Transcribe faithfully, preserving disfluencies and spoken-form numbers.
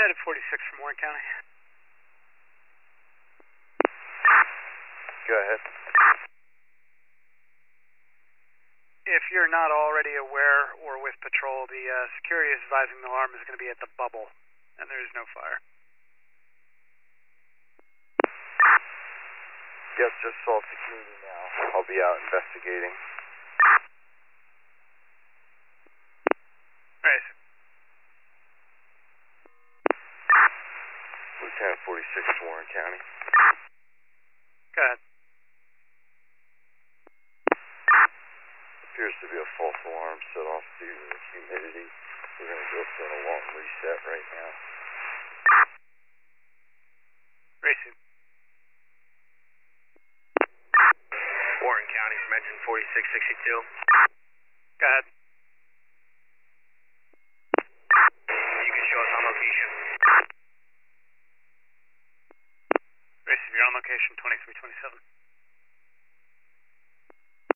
headed forty-six from Warren County. Go ahead. If you're not already aware or with patrol, the uh, security is advising the alarm is going to be at the bubble, and there is no fire. Yep, just saw security now. I'll be out investigating. Right. Lieutenant forty-six, Warren County. Go ahead. Appears to be a false alarm set off due to the humidity. We're going to go for an alarm reset right now. Racing. Warren County from engine forty-six sixty-two. Go ahead. You can show us on location. Racing, you're on location twenty-three twenty-seven.